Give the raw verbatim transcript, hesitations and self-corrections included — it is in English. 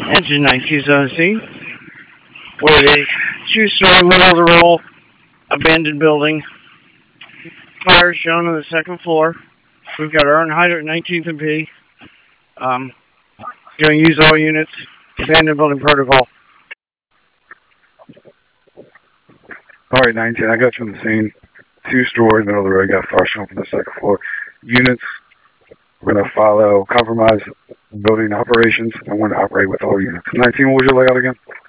Engine nineteen Zone C, with a two-story middle of the roll abandoned building. Fire shown on the second floor. We've got our own hydrant nineteenth and P. Um, going to use all units. Abandoned building protocol. Alright, nineteen, I got you on the scene. Two stories, middle of the road, got fire shown from the second floor. Units, we're going to follow compromise building operations, and we're going to operate with all units. nineteen, what was your layout again?